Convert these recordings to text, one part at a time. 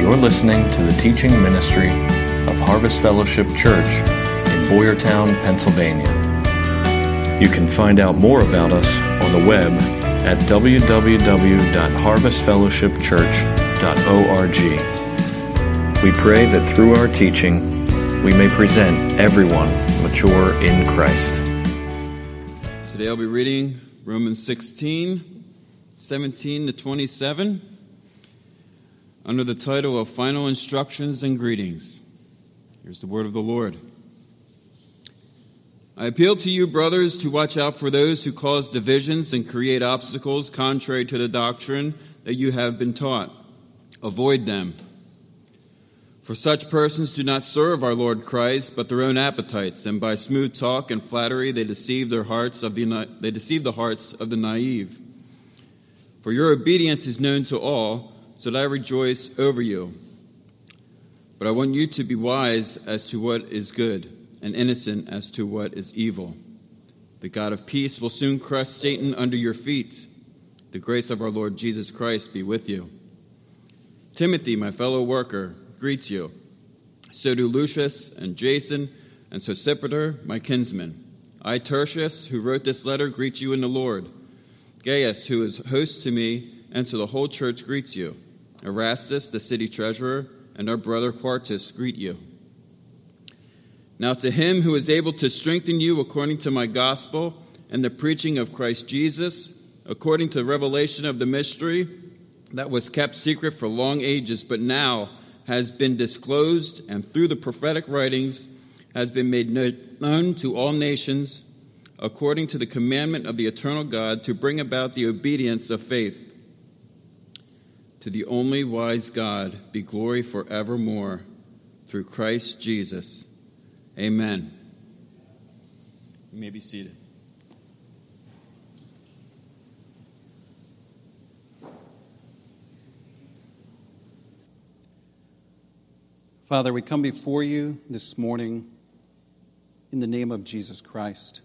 You're listening to the teaching ministry of Harvest Fellowship Church in Boyertown, Pennsylvania. You can find out more about us on the web at www.harvestfellowshipchurch.org. We pray that through our teaching, we may present everyone mature in Christ. Today I'll be reading Romans 16, 17 to 27, under the title of Final Instructions and Greetings. Here's the word of the Lord. I appeal to you, brothers, to watch out for those who cause divisions and create obstacles contrary to the doctrine that you have been taught. Avoid them. For such persons do not serve our Lord Christ, but their own appetites, and by smooth talk and flattery they deceive the hearts of the naive. For your obedience is known to all, so that I rejoice over you. But I want you to be wise as to what is good, and innocent as to what is evil. The God of peace will soon crush Satan under your feet. The grace of our Lord Jesus Christ be with you. Timothy, my fellow worker, greets you. So do Lucius and Jason and Sosipater, my kinsmen. I, Tertius, who wrote this letter, greet you in the Lord. Gaius, who is host to me and to the whole church, greets you. Erastus, the city treasurer, and our brother Quartus greet you. Now to him who is able to strengthen you according to my gospel and the preaching of Christ Jesus, according to the revelation of the mystery that was kept secret for long ages, but now has been disclosed, and through the prophetic writings has been made known to all nations, according to the commandment of the eternal God, to bring about the obedience of faith. To the only wise God be glory forevermore, through Christ Jesus. Amen. You may be seated. Father, we come before you this morning in the name of Jesus Christ.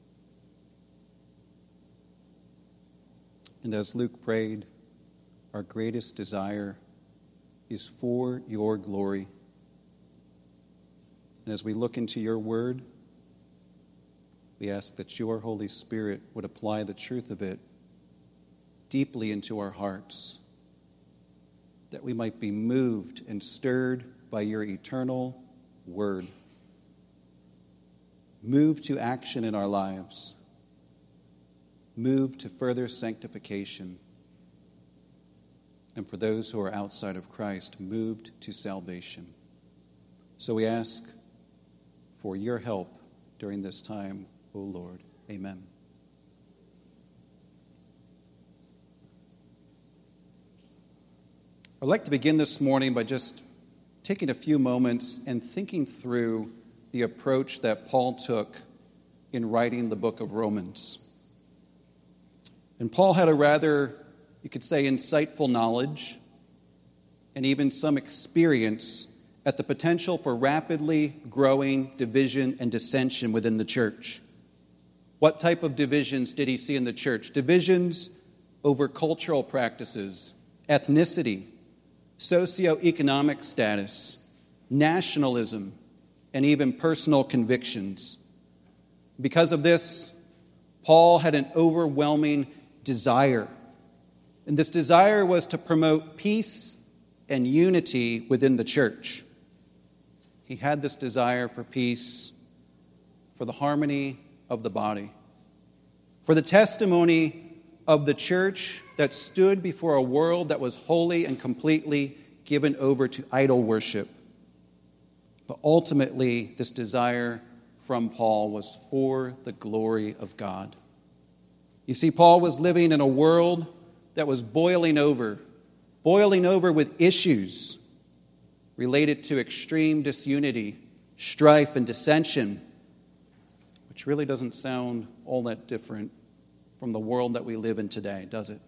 And as Luke prayed, our greatest desire is for your glory. And as we look into your word, we ask that your Holy Spirit would apply the truth of it deeply into our hearts, that we might be moved and stirred by your eternal word. Move to action in our lives. Move to further sanctification. And for those who are outside of Christ, moved to salvation. So we ask for your help during this time, O Lord. Amen. I'd like to begin this morning by just taking a few moments and thinking through the approach that Paul took in writing the book of Romans. And Paul had a rather, you could say, insightful knowledge and even some experience at the potential for rapidly growing division and dissension within the church. What type of divisions did he see in the church? Divisions over cultural practices, ethnicity, socioeconomic status, nationalism, and even personal convictions. Because of this, Paul had an overwhelming desire. And this desire was to promote peace and unity within the church. He had this desire for peace, for the harmony of the body, for the testimony of the church that stood before a world that was wholly and completely given over to idol worship. But ultimately, this desire from Paul was for the glory of God. You see, Paul was living in a world that was boiling over with issues related to extreme disunity, strife, and dissension, which really doesn't sound all that different from the world that we live in today, does it?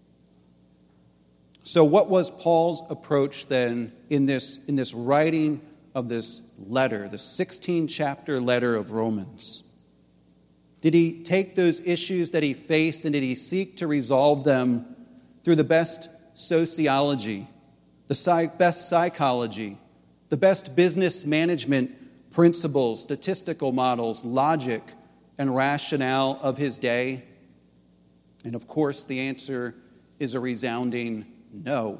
So what was Paul's approach then in this writing of this letter, the 16-chapter letter of Romans? Did he take those issues that he faced and did he seek to resolve them through the best sociology, the best psychology, the best business management principles, statistical models, logic, and rationale of his day? And of course, the answer is a resounding no.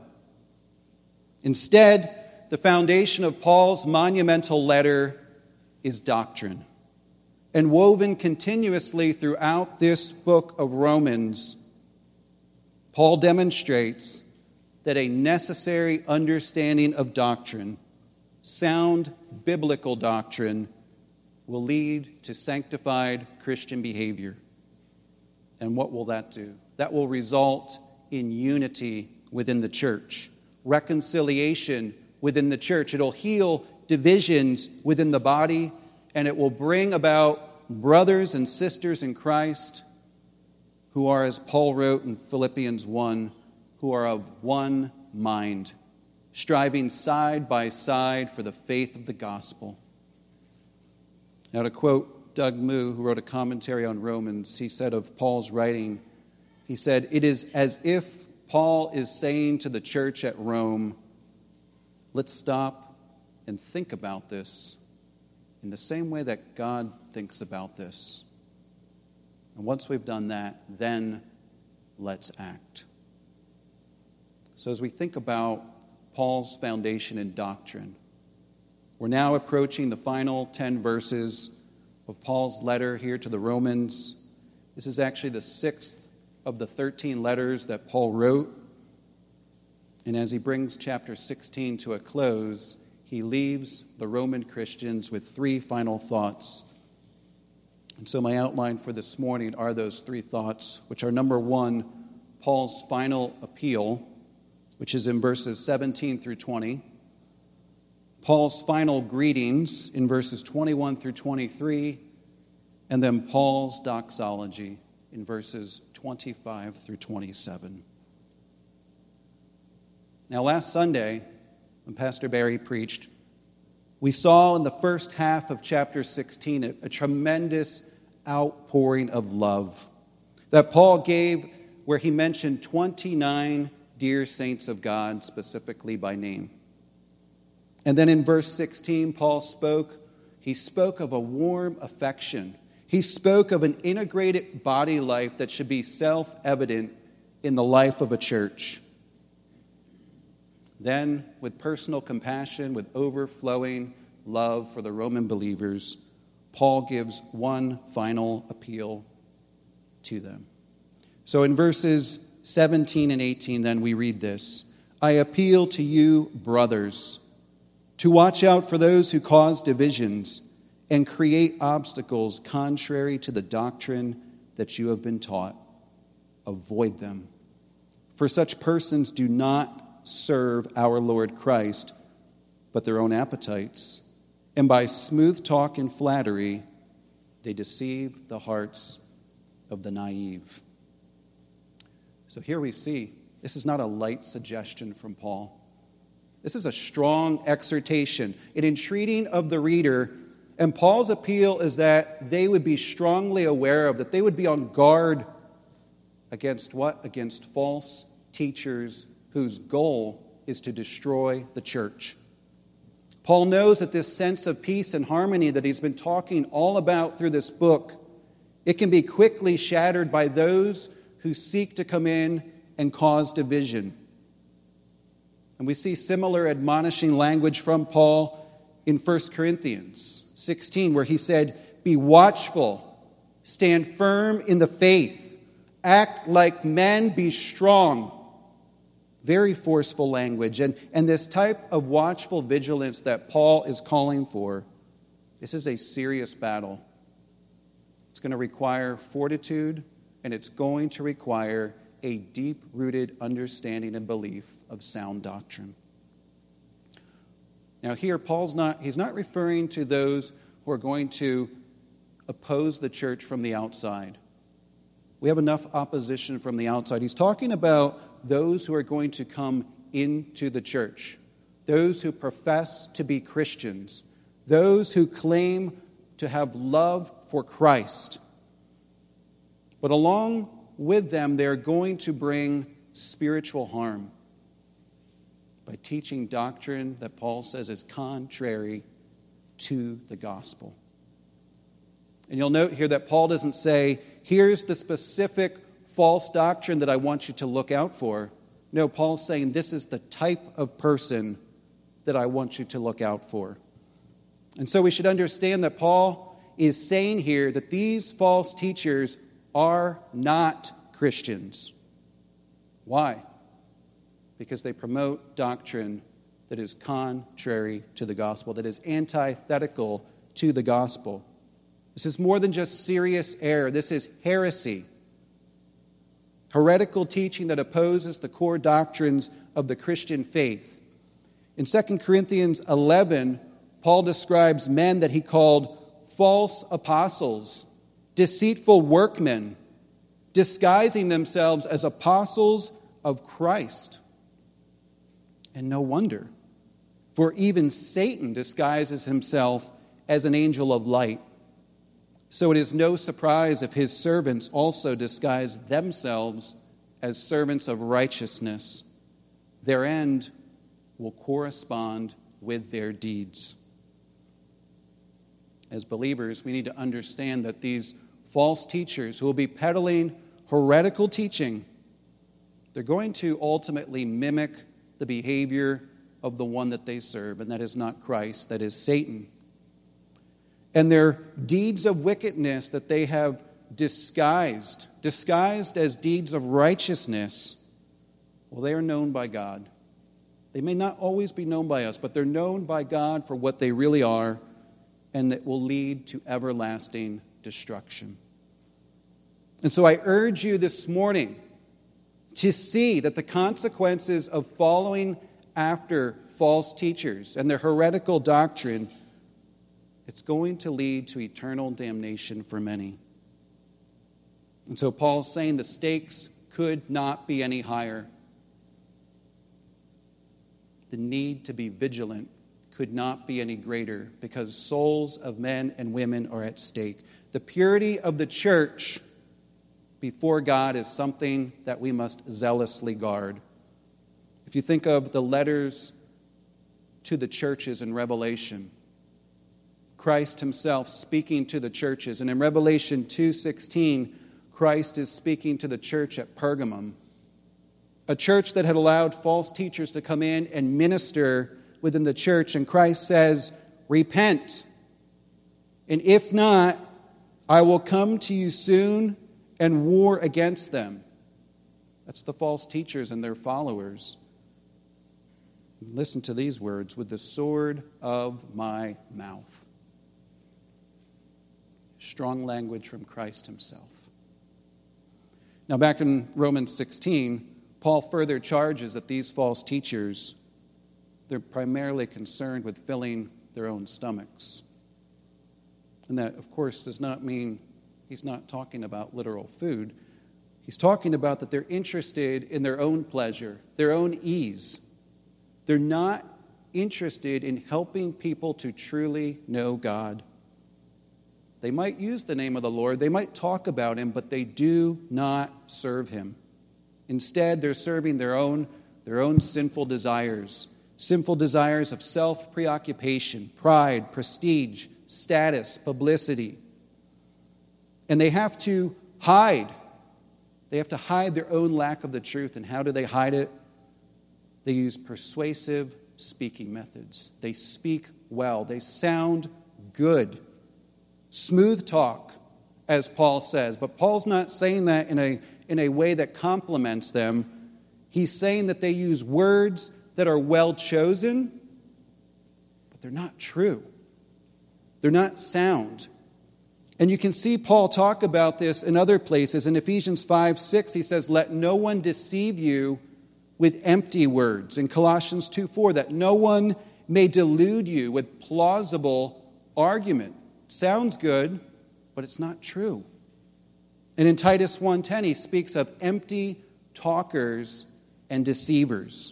Instead, the foundation of Paul's monumental letter is doctrine. And woven continuously throughout this book of Romans, Paul demonstrates that a necessary understanding of doctrine, sound biblical doctrine, will lead to sanctified Christian behavior. And what will that do? That will result in unity within the church, reconciliation within the church. It'll heal divisions within the body, and it will bring about brothers and sisters in Christ who are, as Paul wrote in Philippians 1, who are of one mind, striving side by side for the faith of the gospel. Now, to quote Doug Moo, who wrote a commentary on Romans, he said of Paul's writing, he said, "It is as if Paul is saying to the church at Rome, let's stop and think about this in the same way that God thinks about this. And once we've done that, then let's act." So as we think about Paul's foundation in doctrine, we're now approaching the final 10 verses of Paul's letter here to the Romans. This is actually the 6th of the 13 letters that Paul wrote. And as he brings chapter 16 to a close, he leaves the Roman Christians with 3 final thoughts. And so my outline for this morning are those 3 thoughts, which are number 1, Paul's final appeal, which is in verses 17 through 20. Paul's final greetings in verses 21 through 23. And then Paul's doxology in verses 25 through 27. Now, last Sunday, when Pastor Barry preached, we saw in the first half of chapter 16 a tremendous outpouring of love that Paul gave, where he mentioned 29 dear saints of God, specifically by name. And then in verse 16, Paul spoke of a warm affection. He spoke of an integrated body life that should be self-evident in the life of a church. Then, with personal compassion, with overflowing love for the Roman believers, Paul gives one final appeal to them. So in verses 17 and 18, then we read this: "I appeal to you, brothers, to watch out for those who cause divisions and create obstacles contrary to the doctrine that you have been taught. Avoid them. For such persons do not serve our Lord Christ, but their own appetites. And by smooth talk and flattery, they deceive the hearts of the naive." So here we see, this is not a light suggestion from Paul. This is a strong exhortation, an entreating of the reader. And Paul's appeal is that they would be strongly aware of, that they would be on guard against what? Against false teachers whose goal is to destroy the church. Paul knows that this sense of peace and harmony that he's been talking all about through this book, it can be quickly shattered by those who seek to come in and cause division. And we see similar admonishing language from Paul in 1 Corinthians 16, where he said, "Be watchful, stand firm in the faith, act like men, be strong." Very forceful language. And this type of watchful vigilance that Paul is calling for, this is a serious battle. It's going to require fortitude, and it's going to require a deep-rooted understanding and belief of sound doctrine. Now here, he's not referring to those who are going to oppose the church from the outside. We have enough opposition from the outside. He's talking about those who are going to come into the church, those who profess to be Christians, those who claim to have love for Christ. But along with them, they're going to bring spiritual harm by teaching doctrine that Paul says is contrary to the gospel. And you'll note here that Paul doesn't say, here's the specific false doctrine that I want you to look out for. No, Paul's saying this is the type of person that I want you to look out for. And so we should understand that Paul is saying here that these false teachers are not Christians. Why? Because they promote doctrine that is contrary to the gospel, that is antithetical to the gospel. This is more than just serious error. This is heresy. Heretical teaching that opposes the core doctrines of the Christian faith. In 2 Corinthians 11, Paul describes men that he called false apostles, deceitful workmen, disguising themselves as apostles of Christ. And no wonder, for even Satan disguises himself as an angel of light. So it is no surprise if his servants also disguise themselves as servants of righteousness. Their end will correspond with their deeds. As believers, we need to understand that these false teachers who will be peddling heretical teaching, they're going to ultimately mimic the behavior of the one that they serve, and that is not Christ, that is Satan. And their deeds of wickedness that they have disguised as deeds of righteousness, well, they are known by God. They may not always be known by us, but they're known by God for what they really are, and that will lead to everlasting destruction. And so I urge you this morning to see that the consequences of following after false teachers and their heretical doctrine, it's going to lead to eternal damnation for many. And so Paul's saying the stakes could not be any higher. The need to be vigilant could not be any greater because souls of men and women are at stake. The purity of the church before God is something that we must zealously guard. If you think of the letters to the churches in Revelation, Christ himself speaking to the churches. And in Revelation 2:16, Christ is speaking to the church at Pergamum, a church that had allowed false teachers to come in and minister within the church. And Christ says, repent. And if not, I will come to you soon and war against them. That's the false teachers and their followers. Listen to these words, with the sword of my mouth. Strong language from Christ himself. Now back in Romans 16, Paul further charges that these false teachers, they're primarily concerned with filling their own stomachs. And that, of course, does not mean he's not talking about literal food. He's talking about that they're interested in their own pleasure, their own ease. They're not interested in helping people to truly know God. They might use the name of the Lord, they might talk about him, but they do not serve him. Instead, they're serving their own sinful desires of self-preoccupation, pride, prestige, status, publicity. And they have to hide. They have to hide their own lack of the truth. And how do they hide it? They use persuasive speaking methods. They speak well. They sound good. Smooth talk, as Paul says. But Paul's not saying that in a way that compliments them. He's saying that they use words that are well chosen, but they're not true. They're not sound. And you can see Paul talk about this in other places. In Ephesians 5:6, he says, let no one deceive you with empty words. In Colossians 2:4, that no one may delude you with plausible argument. Sounds good, but it's not true. And in Titus 1:10, he speaks of empty talkers and deceivers.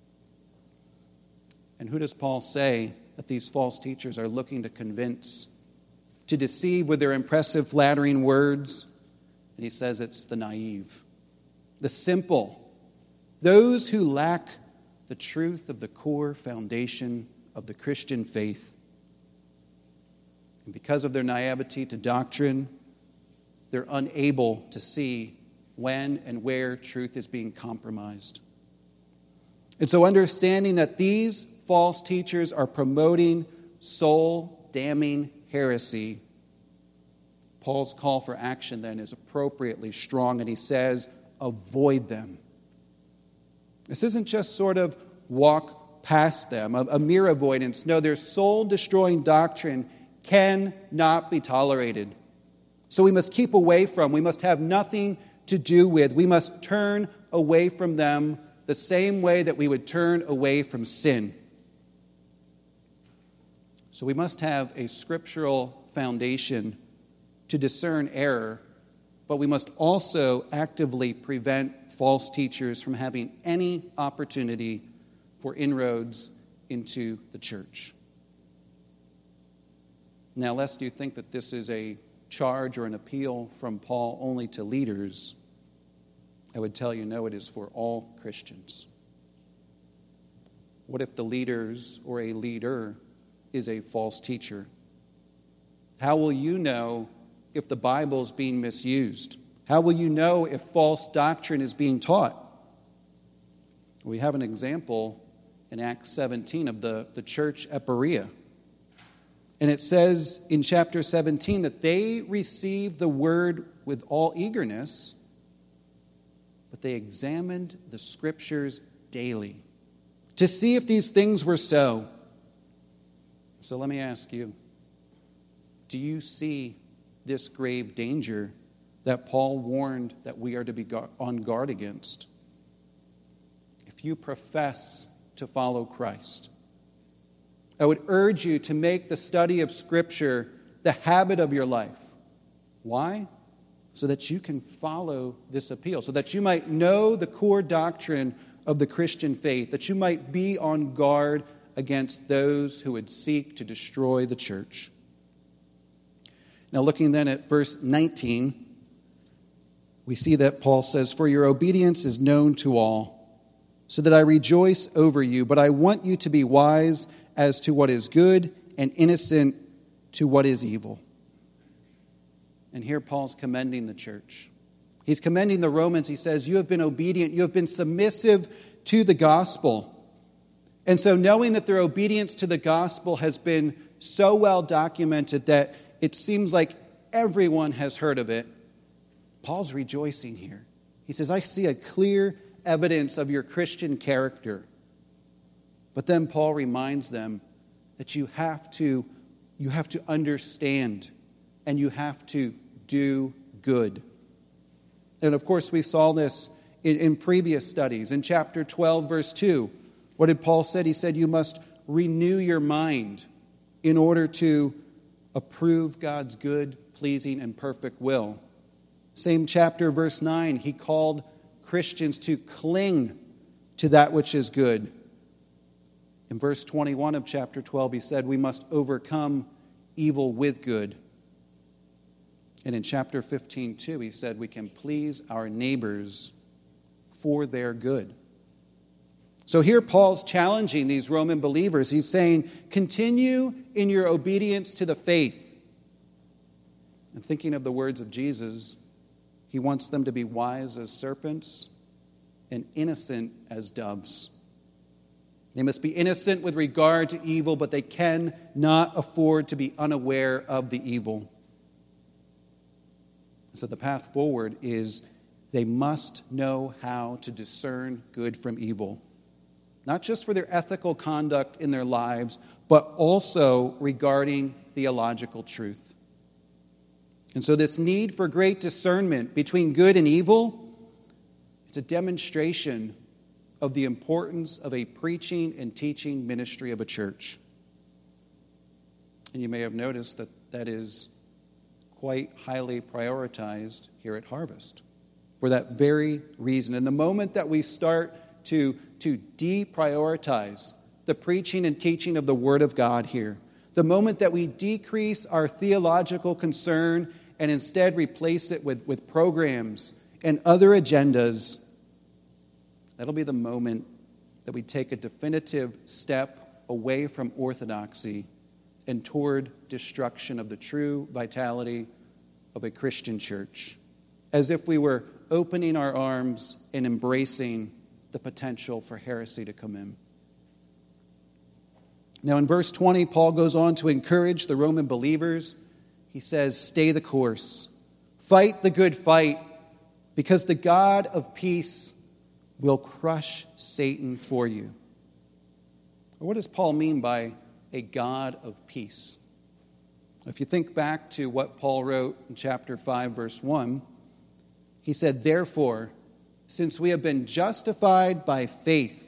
And who does Paul say that these false teachers are looking to convince, to deceive with their impressive, flattering words? And he says it's the naive, the simple, those who lack the truth of the core foundation of the Christian faith. And because of their naivety to doctrine, they're unable to see when and where truth is being compromised. And so understanding that these false teachers are promoting soul-damning heresy, Paul's call for action then is appropriately strong, and he says, avoid them. This isn't just sort of walk past them, a mere avoidance. No, their soul-destroying doctrine cannot be tolerated. So we must keep away from, we must have nothing to do with, we must turn away from them the same way that we would turn away from sin. So we must have a scriptural foundation to discern error, but we must also actively prevent false teachers from having any opportunity for inroads into the church. Now, lest you think that this is a charge or an appeal from Paul only to leaders, I would tell you, no, it is for all Christians. What if the leaders or a leader is a false teacher? How will you know if the Bible is being misused? How will you know if false doctrine is being taught? We have an example in Acts 17 of the church at Berea. And it says in chapter 17 that they received the word with all eagerness, but they examined the scriptures daily to see if these things were so. So let me ask you, do you see this grave danger that Paul warned that we are to be on guard against? If you profess to follow Christ, I would urge you to make the study of Scripture the habit of your life. Why? So that you can follow this appeal, so that you might know the core doctrine of the Christian faith, that you might be on guard against those who would seek to destroy the church. Now, looking then at verse 19, we see that Paul says, "For your obedience is known to all, so that I rejoice over you, but I want you to be wise as to what is good and innocent to what is evil." And here Paul's commending the church. He's commending the Romans. He says, you have been obedient, you have been submissive to the gospel. And so knowing that their obedience to the gospel has been so well documented that it seems like everyone has heard of it, Paul's rejoicing here. He says, I see a clear evidence of your Christian character. But then Paul reminds them that you have to understand and you have to do good. And of course, we saw this in previous studies. In chapter 12, verse 2, what did Paul say? He said, you must renew your mind in order to approve God's good, pleasing, and perfect will. Same chapter, verse 9, he called Christians to cling to that which is good. In verse 21 of chapter 12, he said, we must overcome evil with good. And in chapter 15, too, he said we can please our neighbors for their good. So here Paul's challenging these Roman believers. He's saying, continue in your obedience to the faith. And thinking of the words of Jesus, he wants them to be wise as serpents and innocent as doves. They must be innocent with regard to evil, but they cannot afford to be unaware of the evil. So the path forward is they must know how to discern good from evil. Not just for their ethical conduct in their lives, but also regarding theological truth. And so this need for great discernment between good and evil, it's a demonstration of the importance of a preaching and teaching ministry of a church. And you may have noticed that that is quite highly prioritized here at Harvest for that very reason. And the moment that we start to deprioritize the preaching and teaching of the Word of God here, the moment that we decrease our theological concern and instead replace it with programs and other agendas, that'll be the moment that we take a definitive step away from orthodoxy and toward destruction of the true vitality of a Christian church, as if we were opening our arms and embracing the potential for heresy to come in. Now, in verse 20, Paul goes on to encourage the Roman believers. He says, "Stay the course, fight the good fight, because the God of peace will crush Satan for you." What does Paul mean by a God of peace? If you think back to what Paul wrote in chapter 5, verse 1, he said, "Therefore, since we have been justified by faith,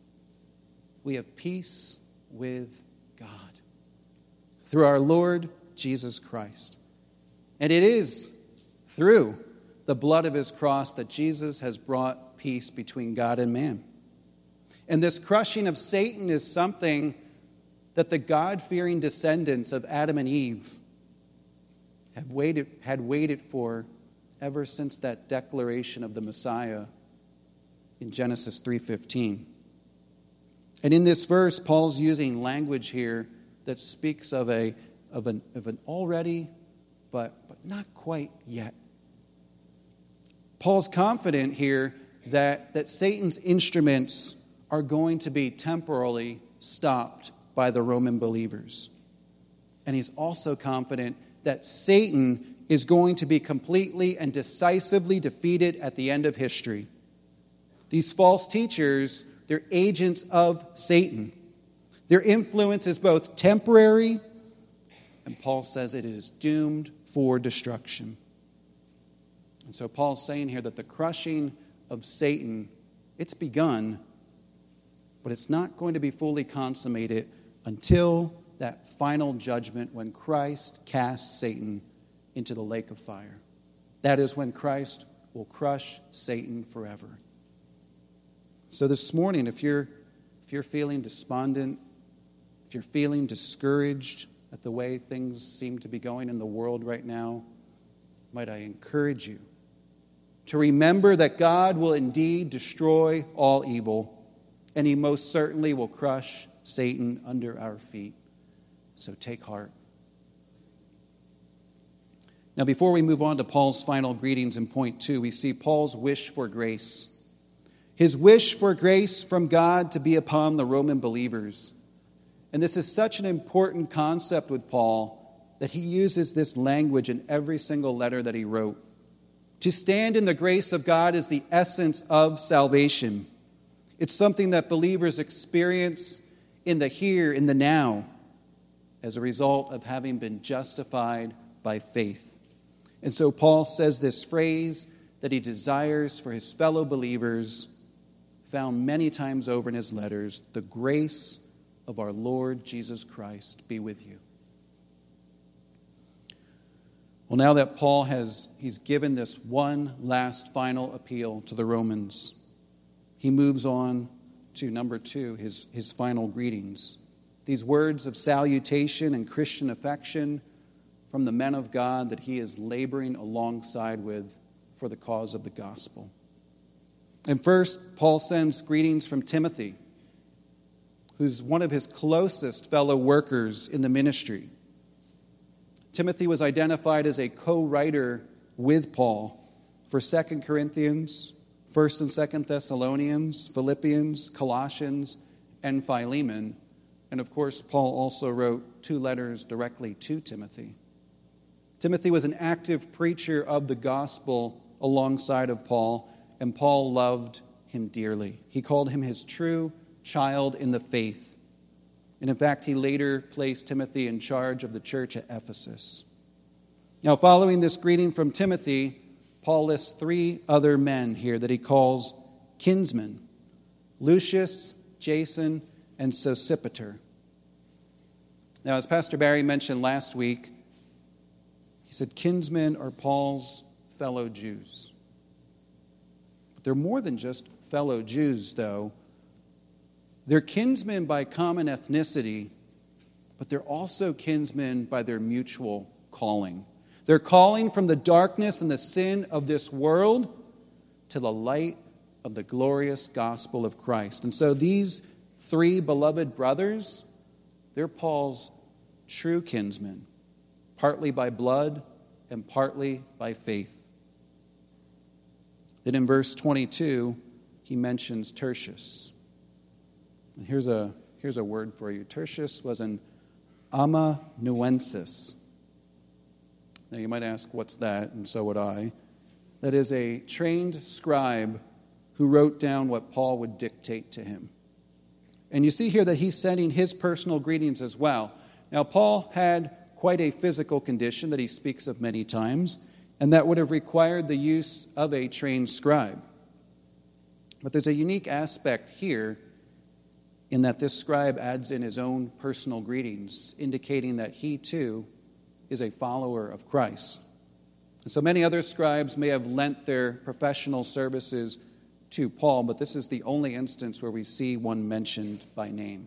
we have peace with God through our Lord Jesus Christ." And it is through the blood of his cross that Jesus has brought peace between God and man. And this crushing of Satan is something that the God-fearing descendants of Adam and Eve had waited for ever since that declaration of the Messiah in Genesis 3:15. And in this verse, Paul's using language here that speaks of an already, but not quite yet. Paul's confident here that Satan's instruments are going to be temporarily stopped by the Roman believers. And he's also confident that Satan is going to be completely and decisively defeated at the end of history. These false teachers, they're agents of Satan. Their influence is both temporary, and Paul says it is doomed for destruction. And so Paul's saying here that the crushing of Satan, it's begun, but it's not going to be fully consummated until that final judgment when Christ casts Satan into the lake of fire. That is when Christ will crush Satan forever. So this morning, if you're feeling despondent, if you're feeling discouraged at the way things seem to be going in the world right now, might I encourage you to remember that God will indeed destroy all evil, and he most certainly will crush Satan under our feet. So take heart. Now, before we move on to Paul's final greetings in point 2, we see Paul's wish for grace. His wish for grace from God to be upon the Roman believers. And this is such an important concept with Paul that he uses this language in every single letter that he wrote. To stand in the grace of God is the essence of salvation. It's something that believers experience in the here, in the now, as a result of having been justified by faith. And so Paul says this phrase that he desires for his fellow believers, found many times over in his letters: the grace of our Lord Jesus Christ be with you. Well, now that Paul he's given this one last final appeal to the Romans, he moves on to number 2, his final greetings. These words of salutation and Christian affection from the men of God that he is laboring alongside with for the cause of the gospel. And first, Paul sends greetings from Timothy, who's one of his closest fellow workers in the ministry. Timothy was identified as a co-writer with Paul for 2 Corinthians, 1 and 2 Thessalonians, Philippians, Colossians, and Philemon. And of course, Paul also wrote 2 letters directly to Timothy. Timothy was an active preacher of the gospel alongside of Paul, and Paul loved him dearly. He called him his true child in the faith. And in fact, he later placed Timothy in charge of the church at Ephesus. Now, following this greeting from Timothy, Paul lists 3 other men here that he calls kinsmen: Lucius, Jason, and Sosipater. Now, as Pastor Barry mentioned last week, he said kinsmen are Paul's fellow Jews. But they're more than just fellow Jews, though. They're kinsmen by common ethnicity, but they're also kinsmen by their mutual calling. They're calling from the darkness and the sin of this world to the light of the glorious gospel of Christ. And so these three beloved brothers, they're Paul's true kinsmen, partly by blood and partly by faith. Then in verse 22, he mentions Tertius. And here's a word for you. Tertius was an amanuensis. Now you might ask, what's that? And so would I. That is a trained scribe who wrote down what Paul would dictate to him. And you see here that he's sending his personal greetings as well. Now, Paul had quite a physical condition that he speaks of many times, and that would have required the use of a trained scribe. But there's a unique aspect here in that this scribe adds in his own personal greetings, indicating that he too is a follower of Christ. And so many other scribes may have lent their professional services to Paul, but this is the only instance where we see one mentioned by name.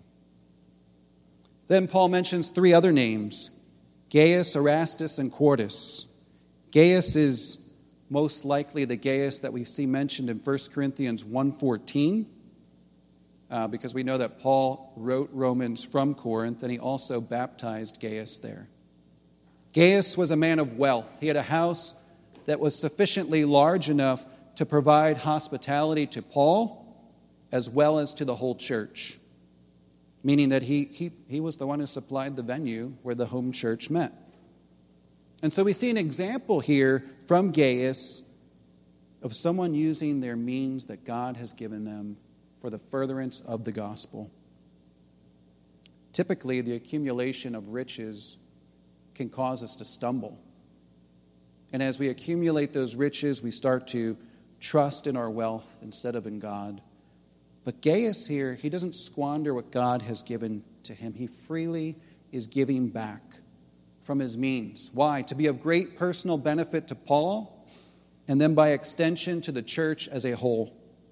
Then Paul mentions three other names, Gaius, Erastus, and Quartus. Gaius is most likely the Gaius that we see mentioned in 1 Corinthians 1:14, because we know that Paul wrote Romans from Corinth, and he also baptized Gaius there. Gaius was a man of wealth. He had a house that was sufficiently large enough to provide hospitality to Paul as well as to the whole church, meaning that he was the one who supplied the venue where the home church met. And so we see an example here from Gaius of someone using their means that God has given them for the furtherance of the gospel. Typically, the accumulation of riches can cause us to stumble. And as we accumulate those riches, we start to trust in our wealth instead of in God. But Gaius here, he doesn't squander what God has given to him. He freely is giving back from his means. Why? To be of great personal benefit to Paul, and then by extension to the church as a whole.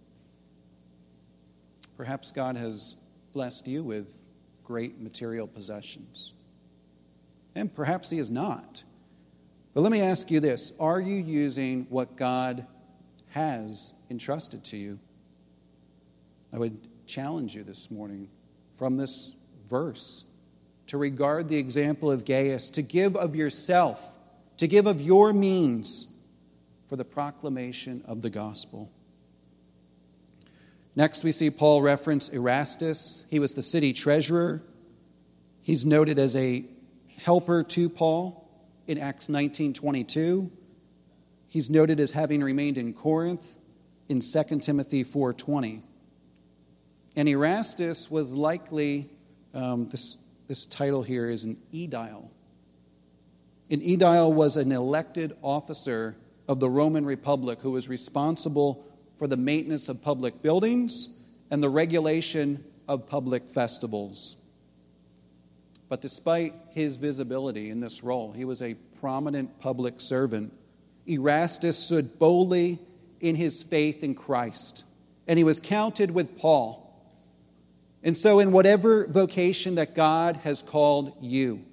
Perhaps God has blessed you with great material possessions. And perhaps he is not. But let me ask you this. Are you using what God has entrusted to you? I would challenge you this morning from this verse to regard the example of Gaius, to give of yourself, to give of your means for the proclamation of the gospel. Next, we see Paul reference Erastus. He was the city treasurer. He's noted as a helper to Paul in Acts 19:22. He's noted as having remained in Corinth in 2 Timothy 4:20. And Erastus was likely, this title here is an aedile. An aedile was an elected officer of the Roman Republic who was responsible for the maintenance of public buildings and the regulation of public festivals. But despite his visibility in this role, he was a prominent public servant. Erastus stood boldly in his faith in Christ, and he was counted with Paul. And so in whatever vocation that God has called you,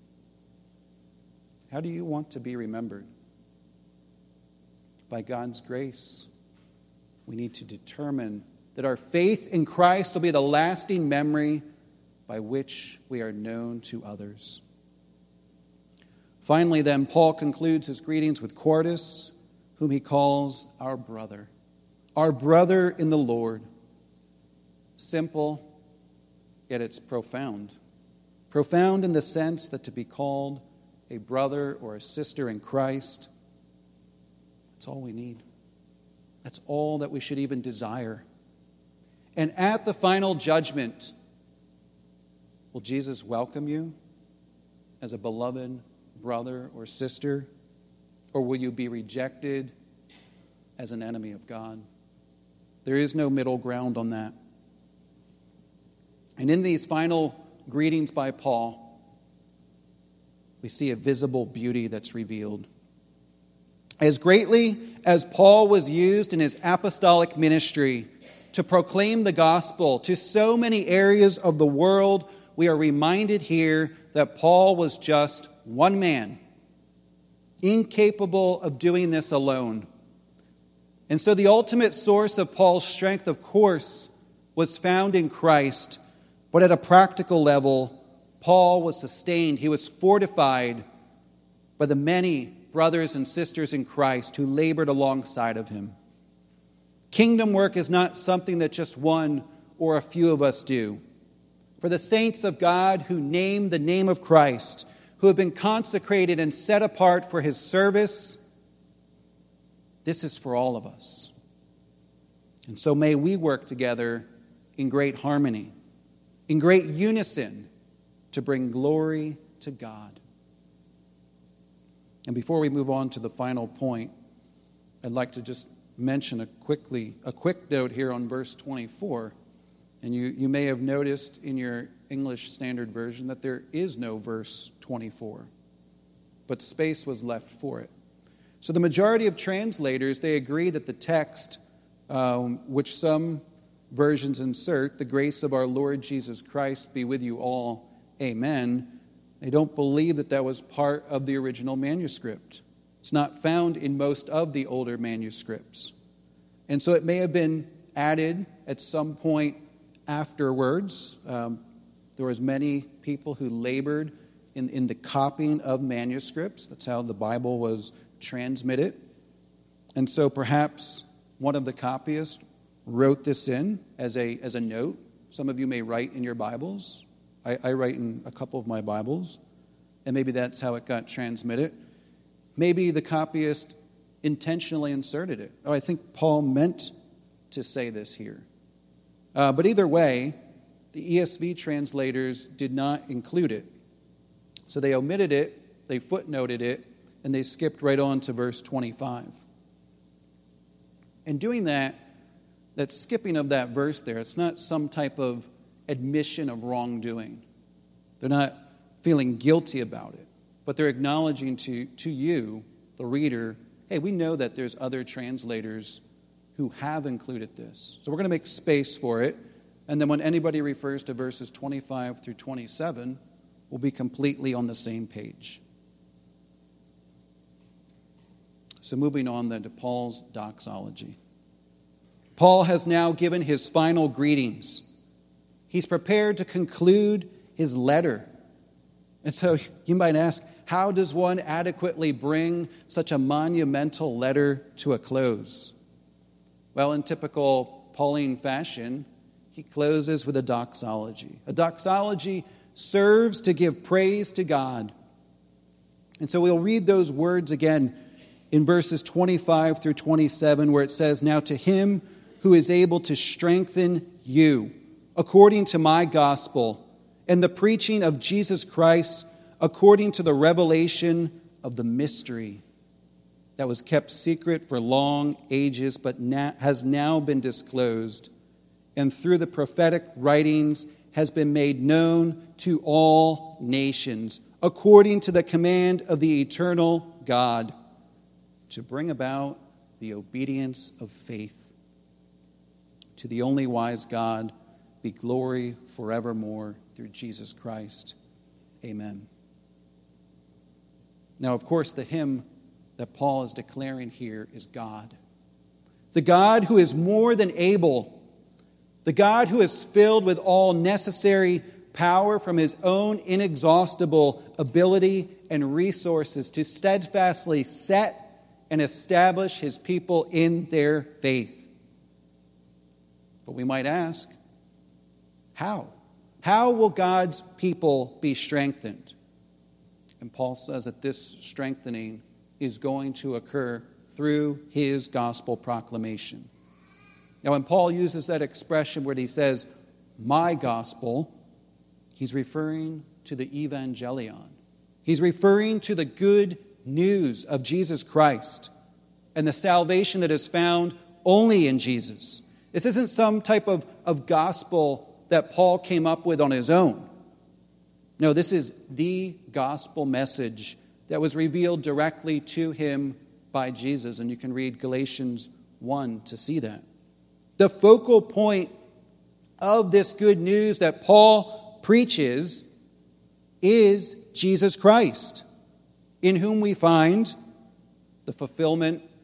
how do you want to be remembered? By God's grace, we need to determine that our faith in Christ will be the lasting memory by which we are known to others. Finally, then, Paul concludes his greetings with Quartus, whom he calls our brother in the Lord. Simple, yet it's profound. Profound in the sense that to be called a brother or a sister in Christ, that's all we need. That's all that we should even desire. And at the final judgment, will Jesus welcome you as a beloved brother or sister? Or will you be rejected as an enemy of God? There is no middle ground on that. And in these final greetings by Paul, we see a visible beauty that's revealed. As greatly as Paul was used in his apostolic ministry to proclaim the gospel to so many areas of the world, we are reminded here that Paul was just one man, incapable of doing this alone. And so the ultimate source of Paul's strength, of course, was found in Christ. But at a practical level, Paul was sustained. He was fortified by the many brothers and sisters in Christ who labored alongside of him. Kingdom work is not something that just one or a few of us do. For the saints of God who name the name of Christ, who have been consecrated and set apart for his service, this is for all of us. And so may we work together in great harmony, in great unison, to bring glory to God. And before we move on to the final point, I'd like to just mention a quick note here on verse 24. And you may have noticed in your English Standard Version that there is no verse 24, but space was left for it. So the majority of translators, they agree that the text, which some versions insert, the grace of our Lord Jesus Christ be with you all, amen, they don't believe that that was part of the original manuscript. It's not found in most of the older manuscripts. And so it may have been added at some point afterwards. There was many people who labored in the copying of manuscripts. That's how the Bible was transmitted. And so perhaps one of the copyists wrote this in as a note. Some of you may write in your Bibles. I write in a couple of my Bibles. And maybe that's how it got transmitted. Maybe the copyist intentionally inserted it. I think Paul meant to say this here. But either way, the ESV translators did not include it. So they omitted it, they footnoted it, and they skipped right on to verse 25. And doing that skipping of that verse there, it's not some type of admission of wrongdoing. They're not feeling guilty about it, but they're acknowledging to you, the reader, hey, we know that there's other translators who have included this. So we're going to make space for it. And then when anybody refers to verses 25 through 27, we'll be completely on the same page. So moving on then to Paul's doxology. Paul has now given his final greetings. He's prepared to conclude his letter. And so you might ask, how does one adequately bring such a monumental letter to a close? Well, in typical Pauline fashion, he closes with a doxology. A doxology serves to give praise to God. And so we'll read those words again in verses 25 through 27, where it says, "Now to him who is able to strengthen you, according to my gospel, and the preaching of Jesus Christ, according to the revelation of the mystery that was kept secret for long ages, but has now been disclosed, and through the prophetic writings has been made known to all nations, according to the command of the eternal God, to bring about the obedience of faith. To the only wise God be glory forevermore through Jesus Christ. Amen." Now, of course, the hymn that Paul is declaring here is God. The God who is more than able. The God who is filled with all necessary power from his own inexhaustible ability and resources to steadfastly set and establish his people in their faith. But we might ask, how? How will God's people be strengthened? And Paul says that this strengthening is going to occur through his gospel proclamation. Now, when Paul uses that expression where he says, my gospel, he's referring to the evangelion. He's referring to the good news of Jesus Christ and the salvation that is found only in Jesus. This isn't some type of gospel that Paul came up with on his own. No, this is the gospel message that was revealed directly to him by Jesus. And you can read Galatians 1 to see that. The focal point of this good news that Paul preaches is Jesus Christ, in whom we find the fulfillment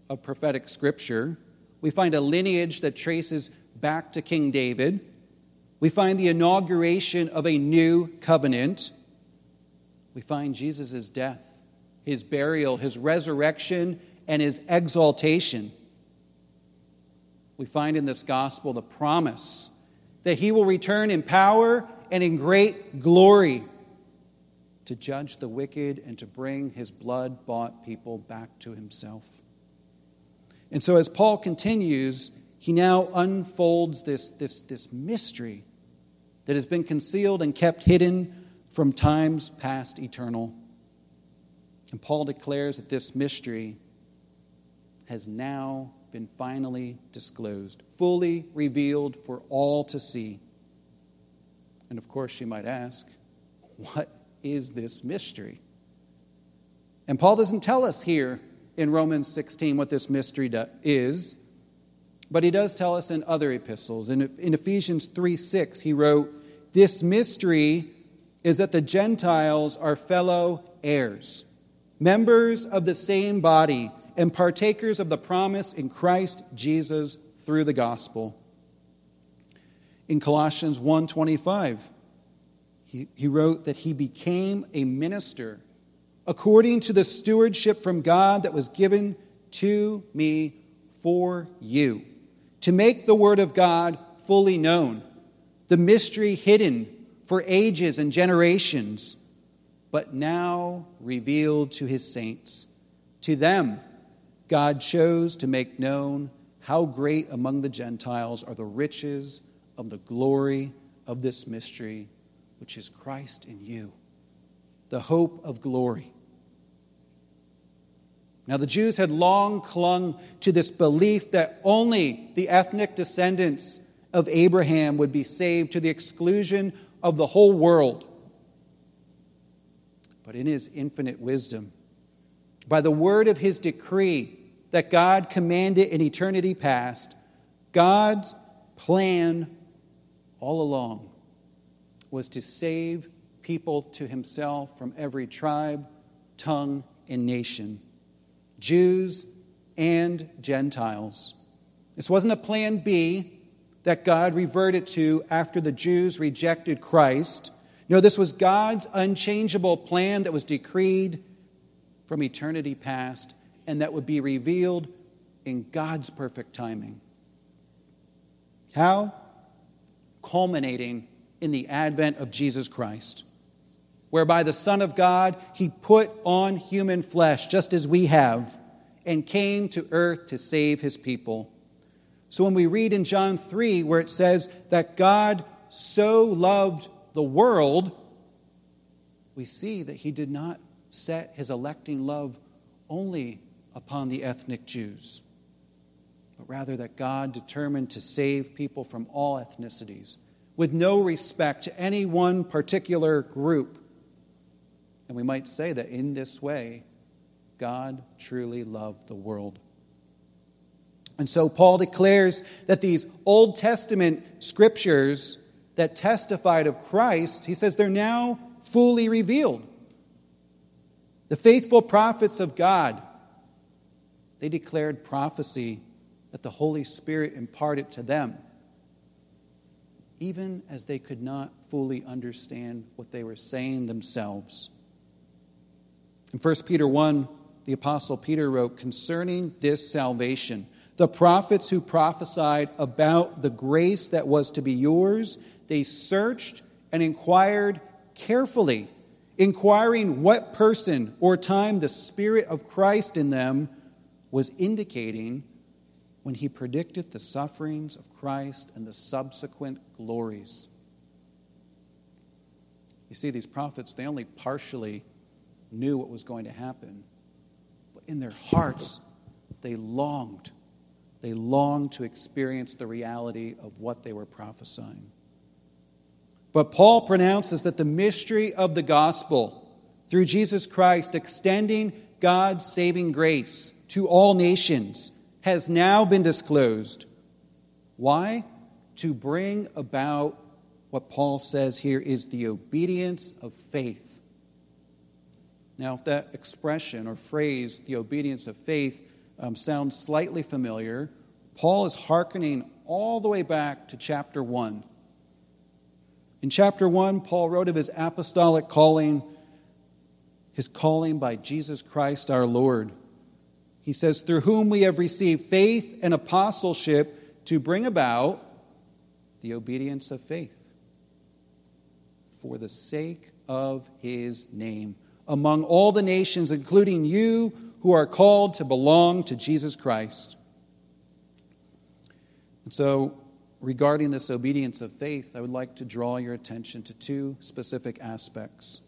of prophetic scripture. We find a lineage that traces back to King David. We find the inauguration of a new covenant. We find Jesus' death, his burial, his resurrection, and his exaltation. We find in this gospel the promise that he will return in power and in great glory to judge the wicked and to bring his blood-bought people back to himself. And so as Paul continues, he now unfolds this mystery that has been concealed and kept hidden from times past eternal. And Paul declares that this mystery has now been finally disclosed, fully revealed for all to see. And of course, you might ask, what is this mystery? And Paul doesn't tell us here in Romans 16 what this mystery is, but he does tell us in other epistles. In Ephesians 3:6, he wrote, "This mystery is that the Gentiles are fellow heirs, members of the same body, and partakers of the promise in Christ Jesus through the gospel." In Colossians 1:25, he wrote that he became a minister according to the stewardship from God that was given to me for you, to make the word of God fully known, the mystery hidden for ages and generations, but now revealed to his saints. To them, God chose to make known how great among the Gentiles are the riches of the glory of this mystery, which is Christ in you, the hope of glory. Now, the Jews had long clung to this belief that only the ethnic descendants of Abraham would be saved to the exclusion of the whole world. But in his infinite wisdom, by the word of his decree that God commanded in eternity past, God's plan all along was to save people to himself from every tribe, tongue, and nation, Jews and Gentiles. This wasn't a plan B that God reverted to after the Jews rejected Christ. No, this was God's unchangeable plan that was decreed from eternity past and that would be revealed in God's perfect timing. How? Culminating in the advent of Jesus Christ, whereby the Son of God, he put on human flesh just as we have and came to earth to save his people. So when we read in John 3 where it says that God so loved the world, we see that he did not set his electing love only upon the ethnic Jews, but rather that God determined to save people from all ethnicities with no respect to any one particular group. And we might say that in this way, God truly loved the world. And so Paul declares that these Old Testament scriptures that testified of Christ, he says they're now fully revealed. The faithful prophets of God, they declared prophecy that the Holy Spirit imparted to them, even as they could not fully understand what they were saying themselves. In 1 Peter 1, the Apostle Peter wrote, "Concerning this salvation, the prophets who prophesied about the grace that was to be yours, they searched and inquired carefully, inquiring what person or time the Spirit of Christ in them was indicating when he predicted the sufferings of Christ and the subsequent glories." You see, these prophets, they only partially knew what was going to happen. But in their hearts, they longed to experience the reality of what they were prophesying. But Paul pronounces that the mystery of the gospel, through Jesus Christ extending God's saving grace to all nations, has now been disclosed. Why? To bring about what Paul says here is the obedience of faith. Now, if that expression or phrase, the obedience of faith, sounds slightly familiar, Paul is hearkening all the way back to chapter 1. In chapter 1, Paul wrote of his apostolic calling, his calling by Jesus Christ our Lord. He says, through whom we have received faith and apostleship to bring about the obedience of faith for the sake of his name among all the nations, including you who are called to belong to Jesus Christ. And so, regarding this obedience of faith, I would like to draw your attention to two specific aspects.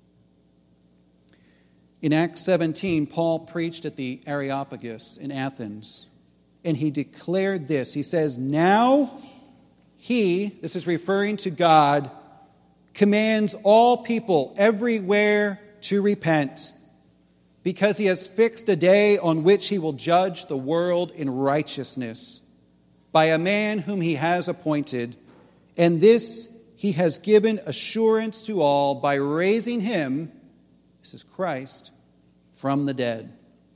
In Acts 17, Paul preached at the Areopagus in Athens, and he declared this. He says, now he, this is referring to God, commands all people everywhere to repent, because he has fixed a day on which he will judge the world in righteousness by a man whom he has appointed, and this he has given assurance to all by raising him, this is Christ, from the dead.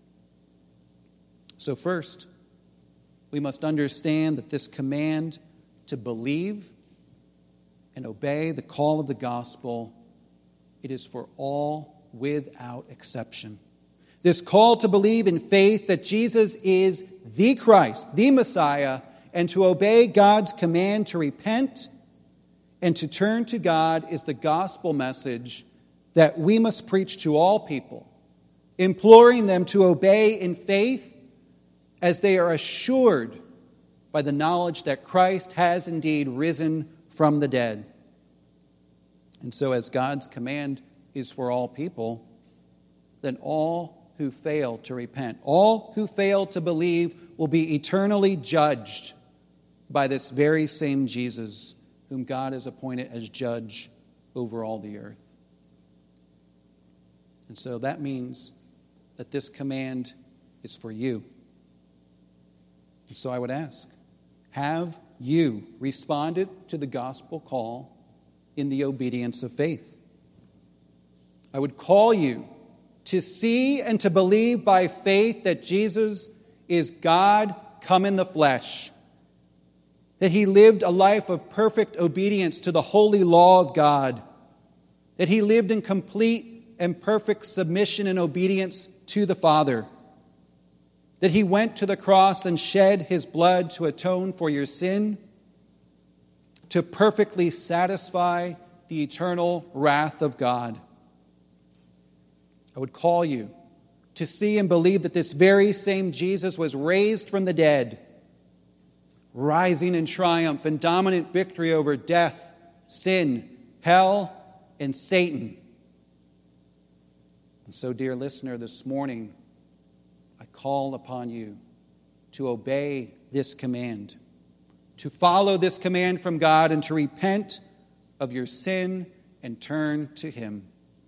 So first, we must understand that this command to believe and obey the call of the gospel, it is for all without exception. This call to believe in faith that Jesus is the Christ, the Messiah, and to obey God's command to repent and to turn to God is the gospel message that we must preach to all people, imploring them to obey in faith as they are assured by the knowledge that Christ has indeed risen from the dead. And so as God's command is for all people, then all who fail to repent, all who fail to believe will be eternally judged by this very same Jesus whom God has appointed as judge over all the earth. And so that means that this command is for you. And so I would ask, have you responded to the gospel call in the obedience of faith? I would call you to see and to believe by faith that Jesus is God come in the flesh, that he lived a life of perfect obedience to the holy law of God, that he lived in complete and perfect submission and obedience to the Father, that he went to the cross and shed his blood to atone for your sin, to perfectly satisfy the eternal wrath of God. I would call you to see and believe that this very same Jesus was raised from the dead, rising in triumph and dominant victory over death, sin, hell, and Satan. And so, dear listener, this morning, I call upon you to obey this command, to follow this command from God, and to repent of your sin and turn to him.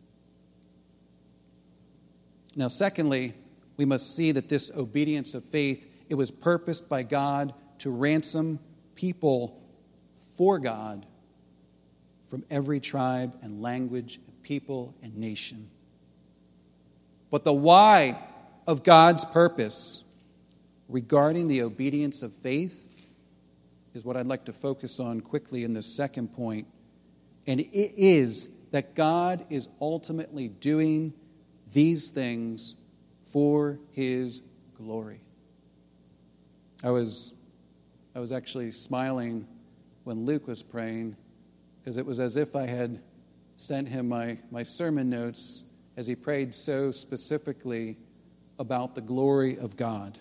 Now, secondly, we must see that this obedience of faith, it was purposed by God to ransom people for God from every tribe and language and people and nation. But the why of God's purpose regarding the obedience of faith is what I'd like to focus on quickly in this second point. And it is that God is ultimately doing these things for his glory. I was actually smiling when Luke was praying, because it was as if I had sent him my sermon notes as he prayed so specifically about the glory of God.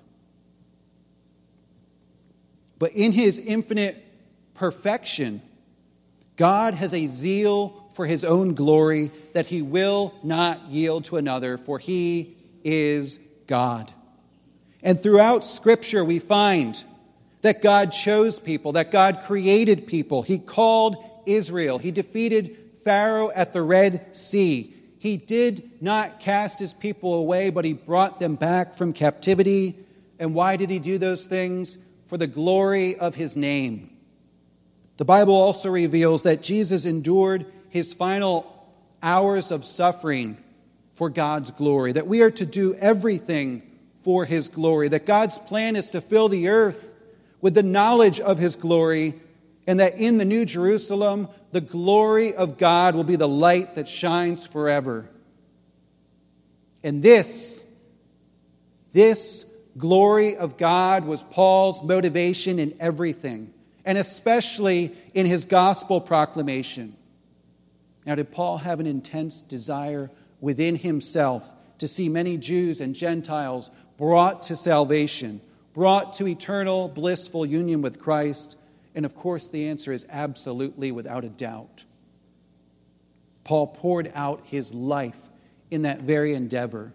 But in his infinite perfection, God has a zeal for his own glory that he will not yield to another, for he is God. And throughout Scripture we find that God chose people, that God created people. He called Israel. He defeated Pharaoh at the Red Sea. He did not cast his people away, but he brought them back from captivity. And why did he do those things? For the glory of his name. The Bible also reveals that Jesus endured his final hours of suffering for God's glory, that we are to do everything for his glory, that God's plan is to fill the earth with the knowledge of his glory, and that in the New Jerusalem, the glory of God will be the light that shines forever. And this glory of God was Paul's motivation in everything, and especially in his gospel proclamation. Now, did Paul have an intense desire within himself to see many Jews and Gentiles brought to salvation, brought to eternal blissful union with Christ? And of course, the answer is absolutely, without a doubt. Paul poured out his life in that very endeavor.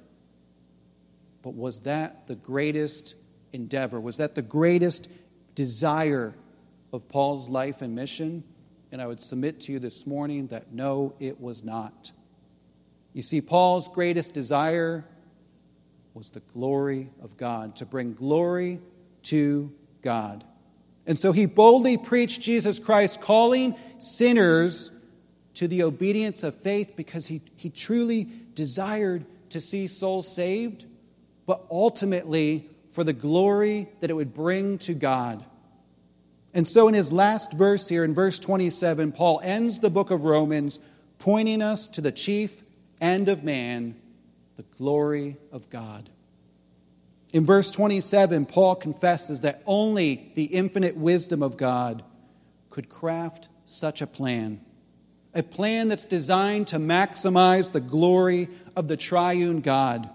But was that the greatest endeavor? Was that the greatest desire of Paul's life and mission? And I would submit to you this morning that no, it was not. You see, Paul's greatest desire was the glory of God, to bring glory to God. And so he boldly preached Jesus Christ, calling sinners to the obedience of faith because he truly desired to see souls saved, but ultimately for the glory that it would bring to God. And so in his last verse here, in verse 27, Paul ends the book of Romans pointing us to the chief end of man, the glory of God. In verse 27, Paul confesses that only the infinite wisdom of God could craft such a plan that's designed to maximize the glory of the triune God.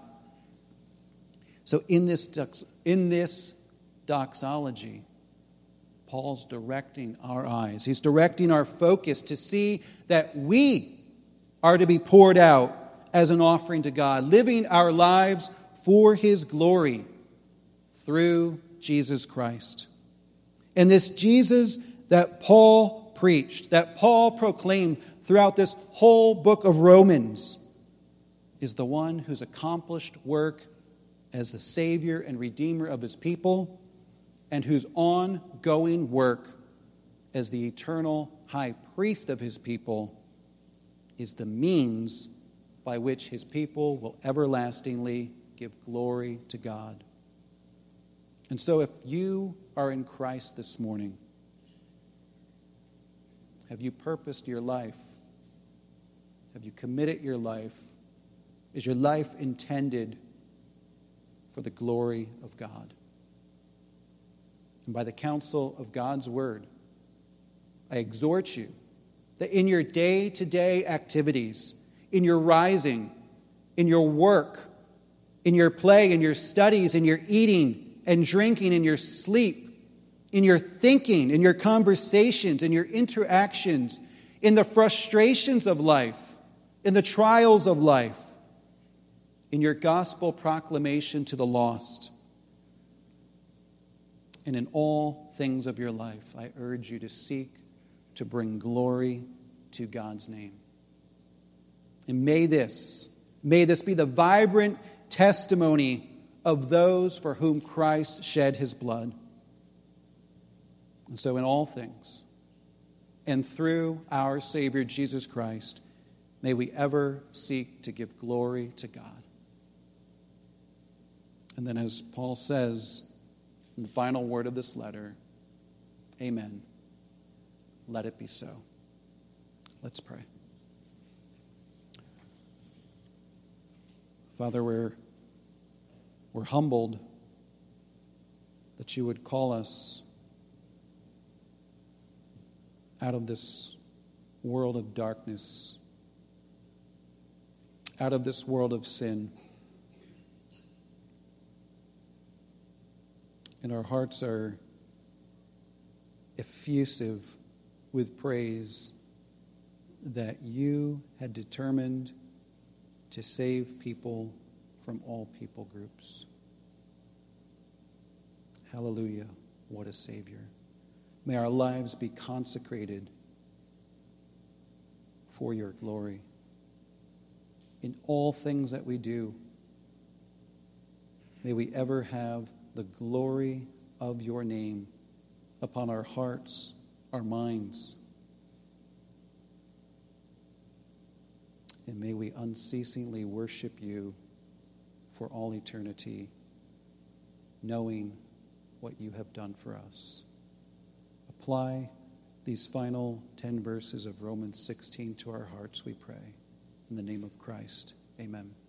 So in this doxology, Paul's directing our eyes. He's directing our focus to see that we are to be poured out as an offering to God, living our lives for his glory through Jesus Christ. And this Jesus that Paul preached, that Paul proclaimed throughout this whole book of Romans, is the one whose accomplished work as the Savior and Redeemer of his people, and whose ongoing work as the eternal high priest of his people is the means by which his people will everlastingly give glory to God. And so if you are in Christ this morning, have you purposed your life? Have you committed your life? Is your life intended for the glory of God? And by the counsel of God's word, I exhort you that in your day-to-day activities, in your rising, in your work, in your play, in your studies, in your eating and drinking, in your sleep, in your thinking, in your conversations, in your interactions, in the frustrations of life, in the trials of life, in your gospel proclamation to the lost, and in all things of your life, I urge you to seek to bring glory to God's name. And may this be the vibrant testimony of those for whom Christ shed his blood. And so in all things, and through our Savior Jesus Christ, may we ever seek to give glory to God. And then as Paul says in the final word of this letter, amen. Let it be so. Let's pray. Father, we're humbled that you would call us out of this world of darkness, out of this world of sin. And our hearts are effusive with praise that you had determined to save people from all people groups. Hallelujah, what a Savior. May our lives be consecrated for your glory. In all things that we do, may we ever have the glory of your name upon our hearts, our minds. And may we unceasingly worship you for all eternity. knowing what you have done for us. Apply these final 10 verses of Romans 16 to our hearts, we pray. In the name of Christ, amen.